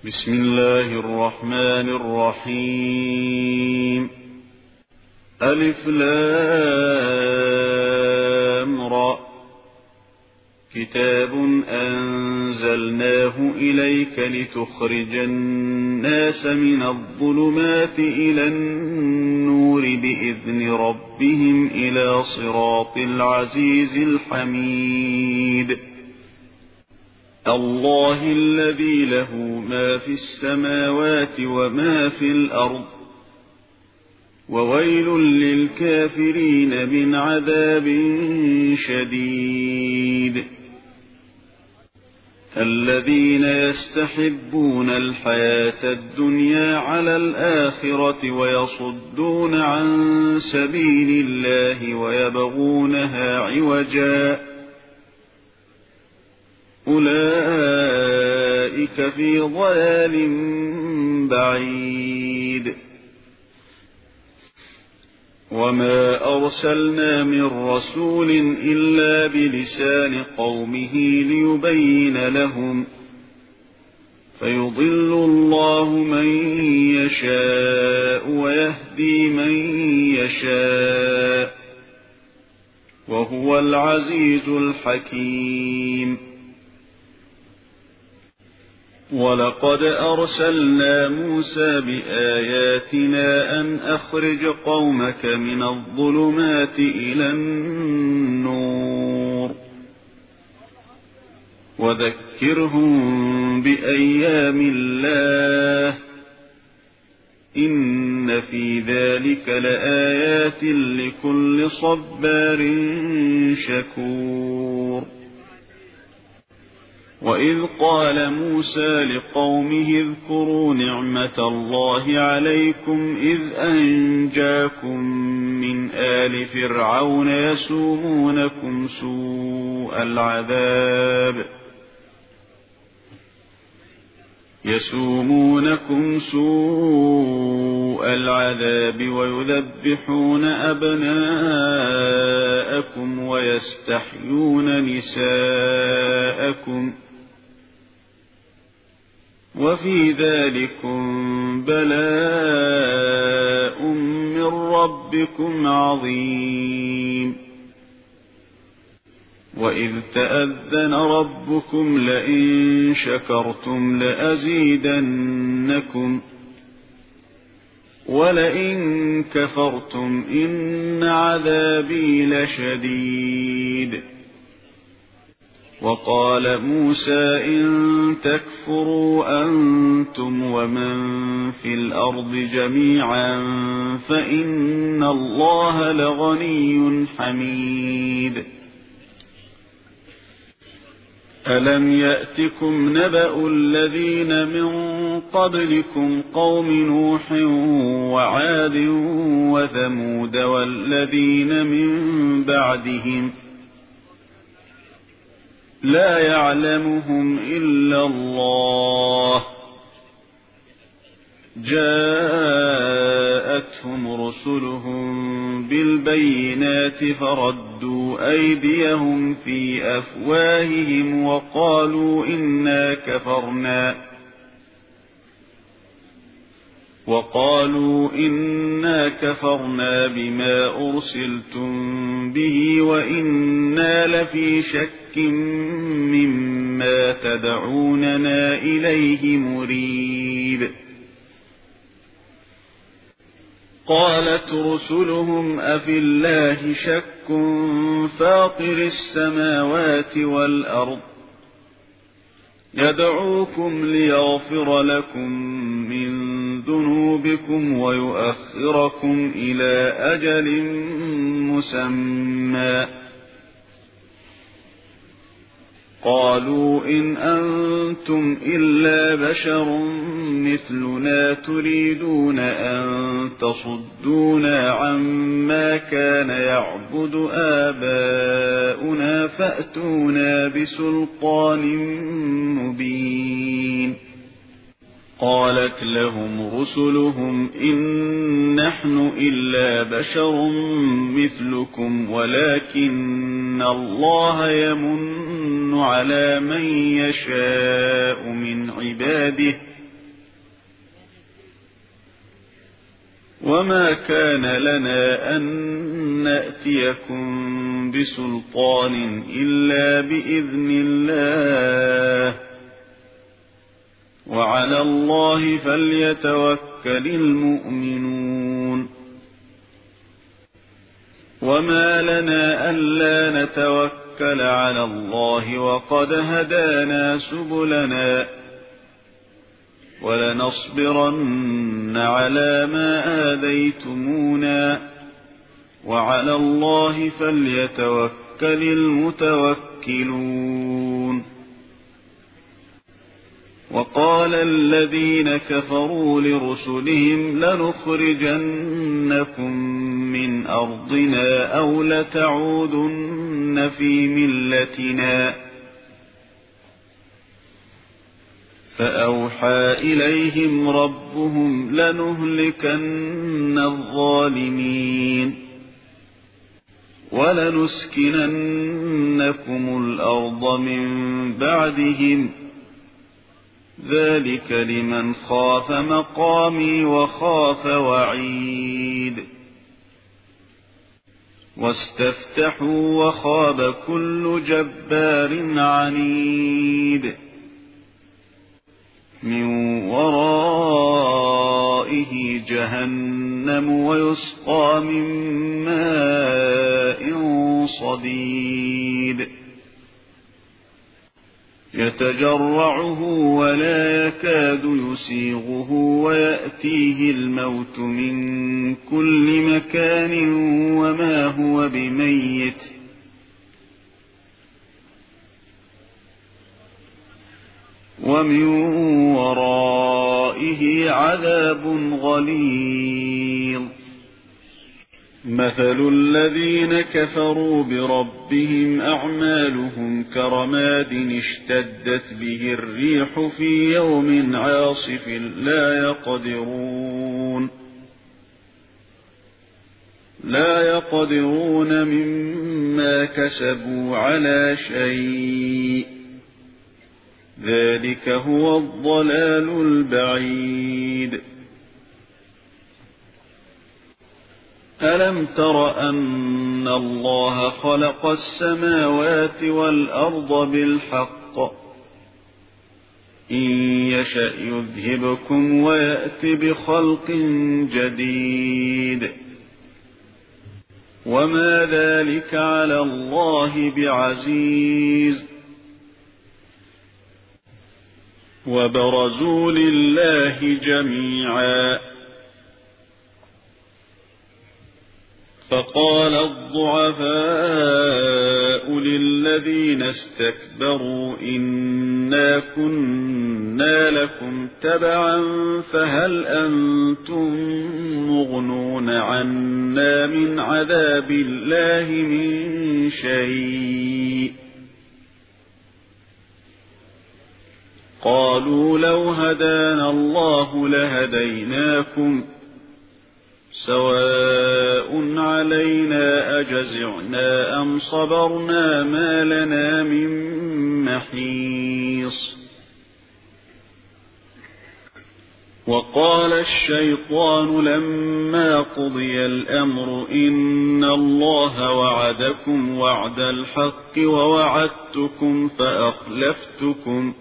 بسم الله الرحمن الرحيم. ألف لام را. كتاب أنزلناه إليك لتخرج الناس من الظلمات إلى النور بإذن ربهم إلى صراط العزيز الحميد. الله الذي له ما في السماوات وما في الأرض، وويل للكافرين من عذاب شديد. الذين يستحبون الحياة الدنيا على الآخرة ويصدون عن سبيل الله ويبغونها عوجا، أولئك في ضلال بعيد. وما أرسلنا من رسول إلا بلسان قومه ليبين لهم، فيضل الله من يشاء ويهدي من يشاء، وهو العزيز الحكيم. ولقد أرسلنا موسى بآياتنا أن أخرج قومك من الظلمات إلى النور وذكرهم بأيام الله، إن في ذلك لآيات لكل صبار شكور. وإذ قال موسى لقومه اذكروا نعمة الله عليكم إذ أنجاكم من آل فرعون يسومونكم سوء العذاب ويذبحون أبناءكم ويستحيون نساءكم، وفي ذلكم بلاء من ربكم عظيم. وإذ تأذن ربكم لئن شكرتم لأزيدنكم ولئن كفرتم إن عذابي لشديد. وقال موسى إن تكفروا أنتم ومن في الأرض جميعا فإن الله لغني حميد. ألم يأتكم نبأ الذين من قبلكم قوم نوح وعاد وثمود والذين من بعدهم لا يعلمهم إلا الله، جاءتهم رسلهم بالبينات فردوا أيديهم في أفواههم وقالوا إنا كفرنا بما أرسلتم به وإنا لفي شك مما تدعوننا إليه مريب. قالت رسلهم أفي الله شك فاطر السماوات والأرض يدعوكم ليغفر لكم من ذنوبكم ويؤخركم إلى أجل مسمى. قالوا إن أنتم إلا بشر مثلنا تريدون أن تصدونا عما كان يعبد آباؤنا فأتونا بسلطان مبين. قالت لهم رسلهم إن نحن إلا بشر مثلكم ولكن الله يمن على من يشاء من عباده وما كان لنا أن نأتيكم بسلطان إلا بإذن الله وعلى الله فليتوكل المؤمنون وما لنا ألا نتوكل على الله وقد هدانا سبلنا ولنصبرن على ما آذيتمونا وعلى الله فليتوكل المتوكلون وقال الذين كفروا لرسلهم لنخرجنكم من أرضنا أو لتعودن في ملتنا فأوحى إليهم ربهم لنهلكن الظالمين ولنسكننكم الأرض من بعدهم ذلك لمن خاف مقامي وخاف وعيد واستفتحوا وخاب كل جبار عنيد من ورائه جهنم ويسقى من ماء صديد يتجرعه ولا يكاد يسيغه ويأتيه الموت من كل مكان وما هو بميت ومن ورائه عذاب غليظ مثل الذين كفروا بربهم أعمالهم كرماد اشتدت به الريح في يوم عاصف لا يقدرون مما كسبوا على شيء ذلك هو الضلال البعيد ألم تر أن الله خلق السماوات والأرض بالحق إن يشأ يذهبكم ويأت بخلق جديد وما ذلك على الله بعزيز وبرزوا لله جميعا فقال الضعفاء للذين استكبروا إنا كنا لكم تبعا فهل أنتم مغنون عنا من عذاب الله من شيء قالوا لو هدانا الله لهديناكم سواء علينا أجزعنا أم صبرنا ما لنا من محيص وقال الشيطان لما قضي الأمر إن الله وعدكم وعد الحق ووعدتكم فأخلفتكم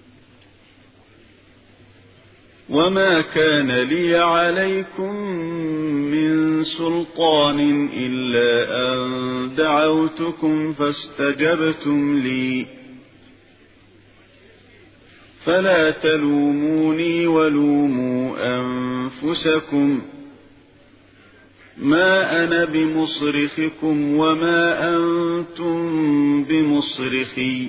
وما كان لي عليكم من سلطان إلا أن دعوتكم فاستجبتم لي فلا تلوموني ولوموا أنفسكم ما أنا بمصرخكم وما أنتم بمصرخي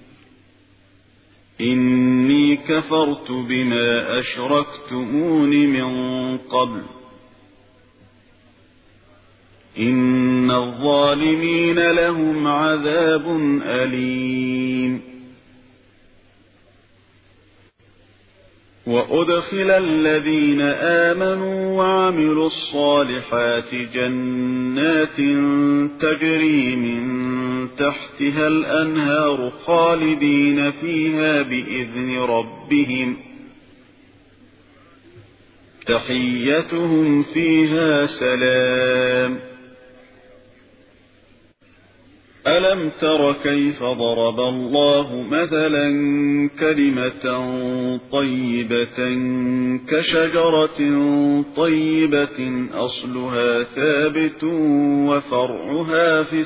إني كفرت بما أشركتمون من قبل إن الظالمين لهم عذاب أليم وأدخل الذين آمنوا وعملوا الصالحات جنات تجري من تحتها الأنهار خالدين فيها بإذن ربهم تحيتهم فيها سلام. ألم تر كيف ضرب الله مثلا كلمة طيبة كشجرة طيبة أصلها ثابت وفرعها في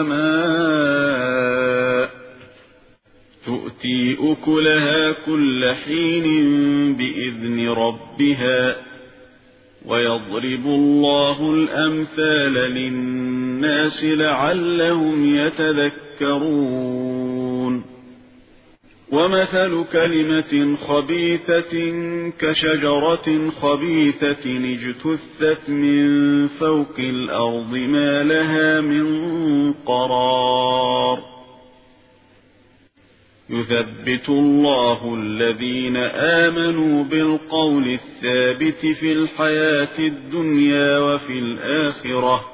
السماء تؤتي أكلها كل حين بإذن ربها ويضرب الله الأمثال للناس لعلهم يتذكرون. ومثل كلمة خبيثة كشجرة خبيثة اجتثت من فوق الأرض ما لها من قرار. يثبت الله الذين آمنوا بالقول الثابت في الحياة الدنيا وفي الآخرة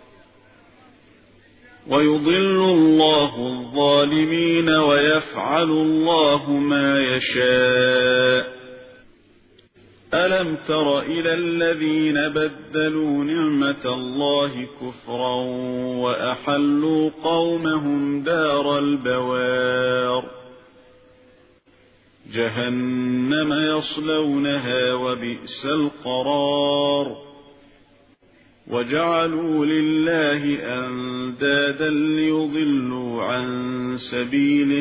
ويضل الله الظالمين ويفعل الله ما يشاء. ألم تر إلى الذين بدلوا نعمة الله كفرا وأحلوا قومهم دار البوار جهنم يصلونها وبئس القرار. وجعلوا لله أندادا ليضلوا عن سبيله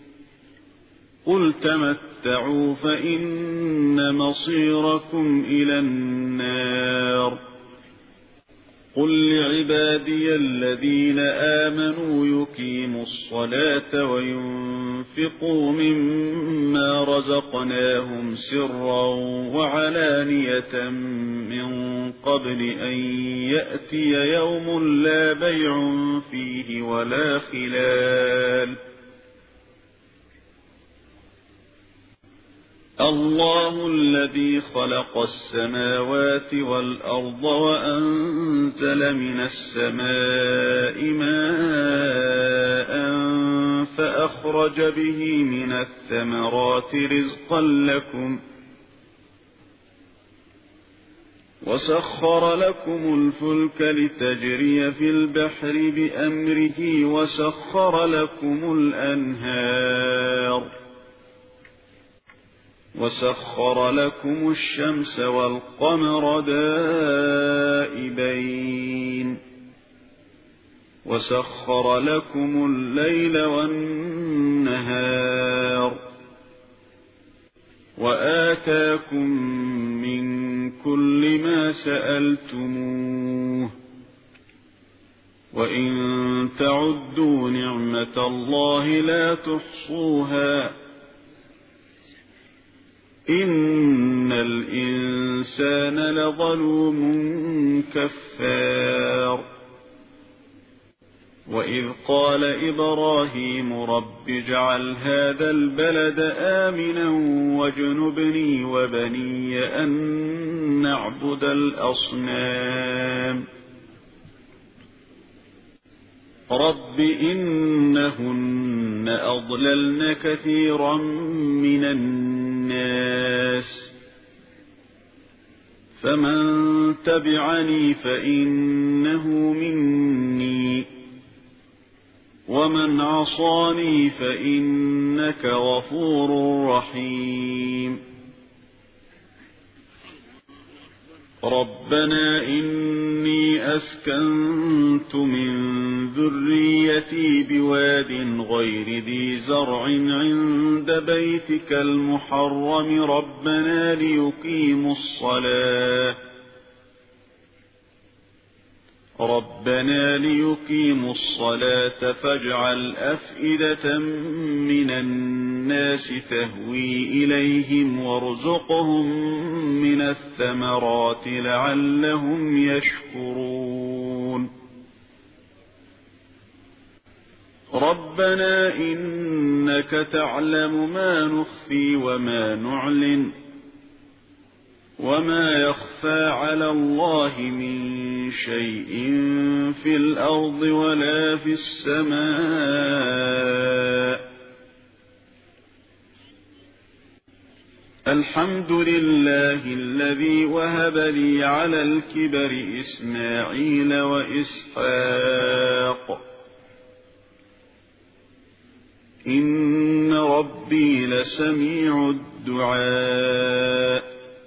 قل تمتعوا فإن مصيركم إلى النار. قل لعبادي الذين آمنوا يقيموا الصلاة وينفقوا مما رزقناهم سرا وعلانية من قبل أن يأتي يوم لا بيع فيه ولا خلال. الله الذي خلق السماوات والأرض وأنزل من السماء ماء فأخرج به من الثمرات رزقا لكم وسخر لكم الفلك لتجري في البحر بأمره وسخر لكم الأنهار وسخر لكم الشمس والقمر دائبين وسخر لكم الليل والنهار وآتاكم من كل ما سألتموه وإن تعدوا نعمة الله لا تحصوها إن الإنسان لظلوم كفار. وإذ قال إبراهيم رب اجعل هذا البلد آمنا واجنبني وبني أن نعبد الأصنام رب إنهن أضللن كثيرا من الناس فمن تبعني فإنه مني ومن عصاني فإنك غفور رحيم. ربنا إني أسكنت من ذريتي بواد غير ذي زرع عند بيتك المحرم ربنا ليقيموا الصلاة فاجعل أفئدة من الناس تهوي إليهم وارزقهم من الثمرات لعلهم يشكرون. ربنا إنك تعلم ما نخفي وما نعلن وما يخفى على الله من شيء في الأرض ولا في السماء الحمد لله الذي وهب لي على الكبر إسماعيل وإسحاق إن ربي لسميع الدعاء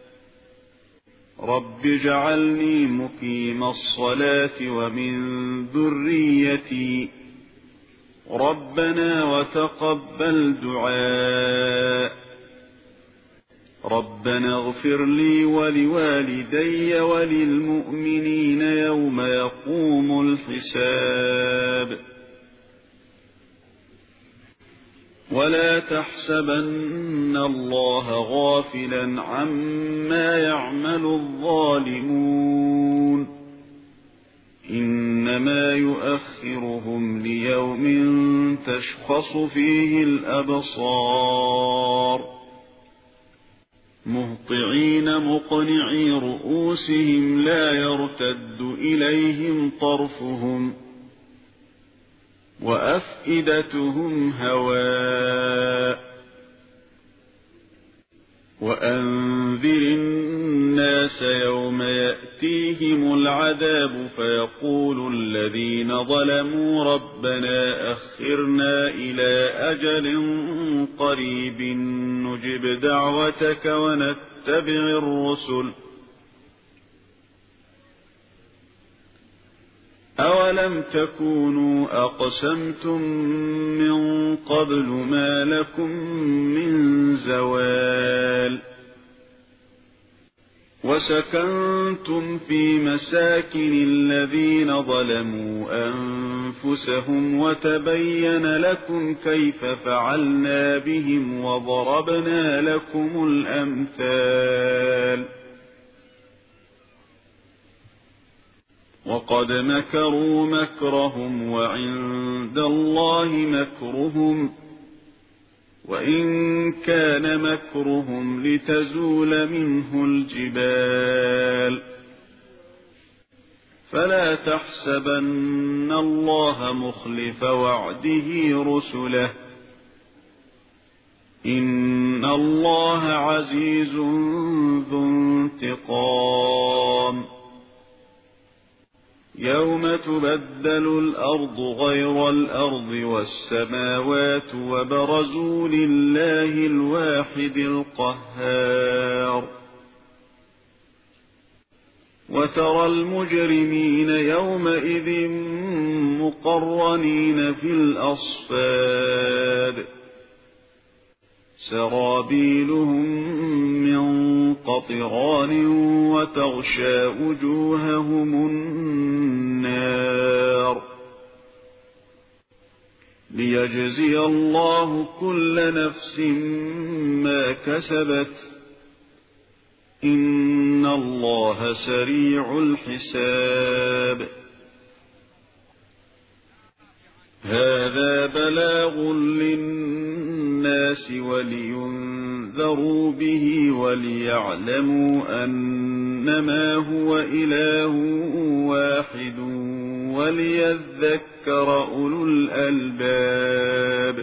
رب اجعلني مقيم الصلاة ومن ذريتي ربنا وتقبل دعاء ربنا اغفر لي ولوالدي وللمؤمنين يوم يقوم الحساب ولا تحسبن الله غافلا عما يعمل الظالمون إنما يؤخرهم ليوم تشخص فيه الأبصار مهطعين مقنعي رؤوسهم لا يرتد إليهم طرفهم وأفئدتهم هواء وأنذر الناس يوم يأتيهم العذاب فيقول الذين ظلموا ربنا أخرنا إلى أجل قريب نجب دعوتك ونتبع الرسل أولم تكونوا أقسمتم من قبل ما لكم من زوال وسكنتم في مساكن الذين ظلموا أنفسهم وتبين لكم كيف فعلنا بهم وضربنا لكم الأمثال وقد مكروا مكرهم وعند الله مكرهم وإن كان مكرهم لتزول منه الجبال فلا تحسبن الله مخلف وعده رسله إن الله عزيز ذو انتقام يوم تبدل الأرض غير الأرض والسماوات وبرزوا لله الواحد القهار وترى المجرمين يومئذ مقرنين في الأصفاد سرابيلهم من قطران وتغشى وجوههم النار ليجزي الله كل نفس ما كسبت إن الله سريع الحساب هذا بلاغ للناس ولينذروا به وليعلموا أنما هو إله واحد وليذكر أولو الألباب